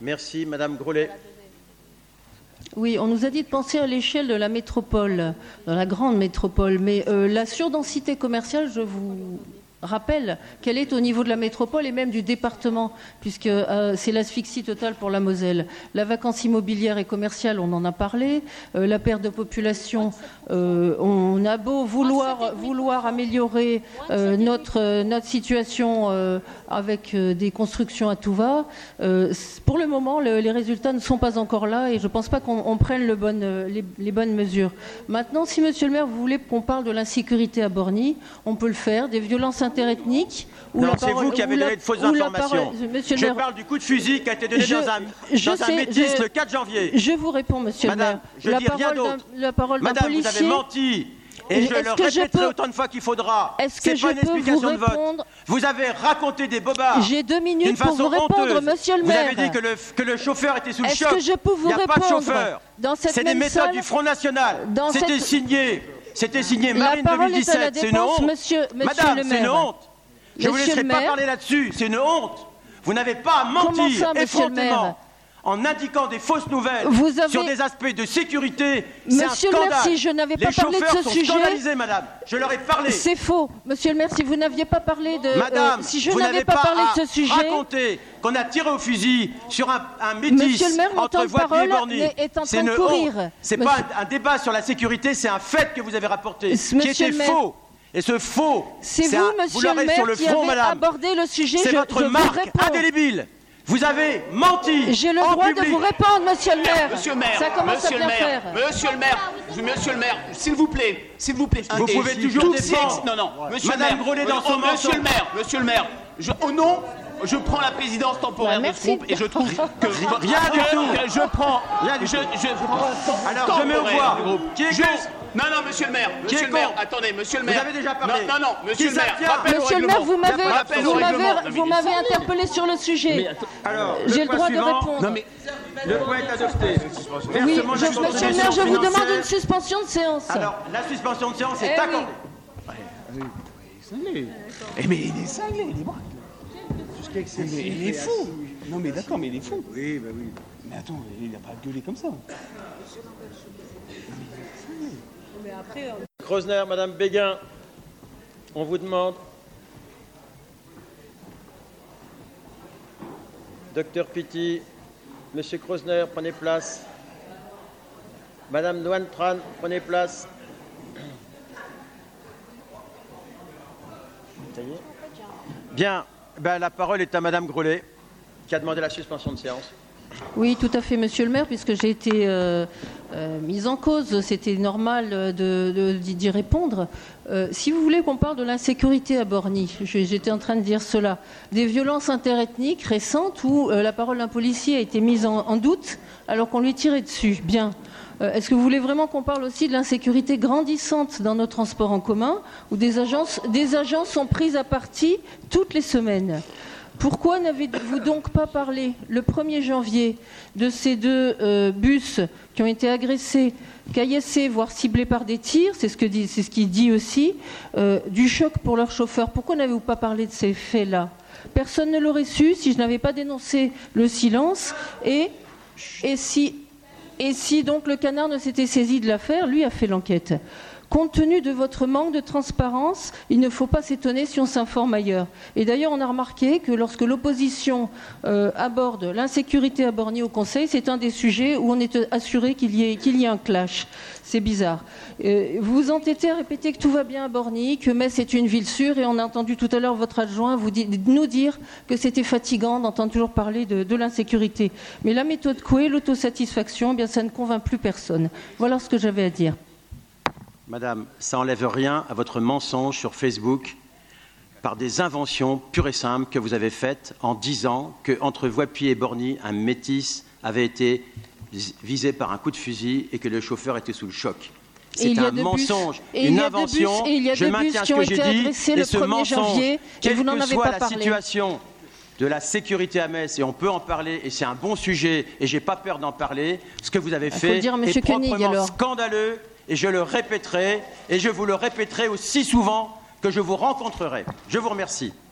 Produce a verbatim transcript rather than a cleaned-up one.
Merci. Madame Grollet. Oui, on nous a dit de penser à l'échelle de la métropole, dans la grande métropole, mais euh, la surdensité commerciale, je vous rappelle qu'elle est au niveau de la métropole et même du département, puisque euh, c'est l'asphyxie totale pour la Moselle. La vacance immobilière et commerciale, on en a parlé. Euh, la perte de population, euh, on a beau vouloir, vouloir améliorer euh, notre, euh, notre situation euh, avec euh, des constructions à tout va. Euh, pour le moment, le, les résultats ne sont pas encore là et je ne pense pas qu'on on prenne le bon, euh, les, les bonnes mesures. Maintenant, si Monsieur le maire, vous voulez qu'on parle de l'insécurité à Borny, on peut le faire, des violences interethniques. Non, c'est vous qui avez donné de fausses informations. Monsieur je le maire, parle du coup de fusil qui a été donné je, dans un, je dans sais, un métis je, le quatre janvier. Je vous réponds, Monsieur Madame, le maire. je la dis rien d'autre. La parole d'un Madame, policier. vous avez menti. Et je le répéterai peux... autant de fois qu'il faudra. Est-ce c'est que pas je une peux explication vous de vote. Vous avez raconté des bobards. J'ai deux minutes pour façon vous répondre, honteuse. Monsieur le vous maire. Vous avez dit que le, que le chauffeur était sous le Est-ce choc. Que je peux vous Il n'y a répondre pas de chauffeur. C'est des méthodes salle, du Front National. C'était cette... signé. C'était signé Marine deux mille dix-sept. C'est une honte. Monsieur, monsieur Madame, c'est une honte. Je ne vous laisserai pas maire. parler là-dessus. C'est une honte. Vous n'avez pas à mentir effrontément en indiquant des fausses nouvelles avez... sur des aspects de sécurité. C'est un scandale. Le maire, si je n'avais pas parlé de ce sont sujet... scandalisés, madame. Je leur ai parlé. C'est faux. Monsieur le maire, si vous n'aviez pas parlé de... Madame, euh, si je vous n'avais pas, pas parlé de ce sujet... raconter qu'on a tiré au fusil sur un, un métis entre Voipi et Borny. C'est une courir. C'est pas un, un débat sur la sécurité, c'est un fait que vous avez rapporté, Monsieur qui était faux. Et ce faux, c'est vous, un, monsieur vous le maire, sur le qui front, avez madame. abordé le sujet. C'est je, votre je marque indélébile. Vous avez menti. J'ai le droit public. de vous répondre, monsieur le maire. Monsieur le maire, ça commence monsieur à bien le maire, faire. Monsieur le maire, monsieur le maire, s'il vous plaît, s'il vous plaît. Vous pouvez toujours défendre. Non, non, monsieur Madame le maire, Grollet dans son monsieur le maire, monsieur le maire, je, au nom, je prends la présidence temporaire bah, de ce groupe et je trouve que rien du tout. Que je prends, rien du je, tout. Je, je prends alors je mets au revoir. Qui est Juste, non, non, monsieur le maire, Qui monsieur le maire, attendez, monsieur le maire. Vous avez déjà parlé. Non, non, non, monsieur Qui le maire, rappel Monsieur le maire, vous m'avez, vous m'avez, vous m'avez interpellé interpellé sur le sujet. Alors, j'ai le droit suivant, de répondre. Non, mais le point est adopté. Oui, je, monsieur le maire, je vous demande une suspension de séance. Alors, la suspension de séance est eh accordée. Oui. Oui. Eh mais il est cinglé, il est bon. Mais il est fou. Non mais d'accord, mais il est fou. Oui, bah oui. Mais attends, il n'a pas gueulé comme ça. Krosner, Madame Béguin, on vous demande. Docteur Pitti, Monsieur Krosner, prenez place. Madame Noine-Tran, prenez place. Ça y est. Bien, ben, la parole est à Madame Grollet, qui a demandé la suspension de séance. Oui, tout à fait, monsieur le maire, puisque j'ai été euh, euh, mise en cause, c'était normal de, de, d'y répondre. Euh, si vous voulez qu'on parle de l'insécurité à Borny, j'étais en train de dire cela, des violences interethniques récentes où euh, la parole d'un policier a été mise en, en doute alors qu'on lui tirait dessus. Bien. Euh, est-ce que vous voulez vraiment qu'on parle aussi de l'insécurité grandissante dans nos transports en commun, où des agences, des agences sont prises à partie toutes les semaines ? Pourquoi n'avez-vous donc pas parlé le premier janvier de ces deux euh, bus qui ont été agressés, caillassés, voire ciblés par des tirs, c'est ce que dit, c'est ce qu'il dit aussi, euh, du choc pour leurs chauffeurs? Pourquoi n'avez-vous pas parlé de ces faits-là? Personne ne l'aurait su si je n'avais pas dénoncé le silence. Et, et, si, et si donc le canard ne s'était saisi de l'affaire, lui a fait l'enquête. Compte tenu de votre manque de transparence, il ne faut pas s'étonner si on s'informe ailleurs. Et d'ailleurs, on a remarqué que lorsque l'opposition euh, aborde l'insécurité à Borny au Conseil, c'est un des sujets où on est assuré qu'il y ait, qu'il y ait un clash. C'est bizarre. Euh, vous vous entêtez à répéter que tout va bien à Borny, que Metz est une ville sûre, et on a entendu tout à l'heure votre adjoint vous dit, nous dire que c'était fatigant d'entendre toujours parler de, de l'insécurité. Mais la méthode Coué, l'autosatisfaction, eh bien, ça ne convainc plus personne. Voilà ce que j'avais à dire. Madame, ça n'enlève rien à votre mensonge sur Facebook par des inventions pures et simples que vous avez faites en disant qu'entre Voipi et Borny, un métis avait été visé par un coup de fusil et que le chauffeur était sous le choc. C'est un mensonge, une invention. Je maintiens ce que j'ai dit et ce mensonge, quelle que soit la situation de la sécurité à Metz, et on peut en parler, et c'est un bon sujet, et je n'ai pas peur d'en parler, ce que vous avez fait est proprement scandaleux. Et je le répéterai, et je vous le répéterai aussi souvent que je vous rencontrerai. Je vous remercie.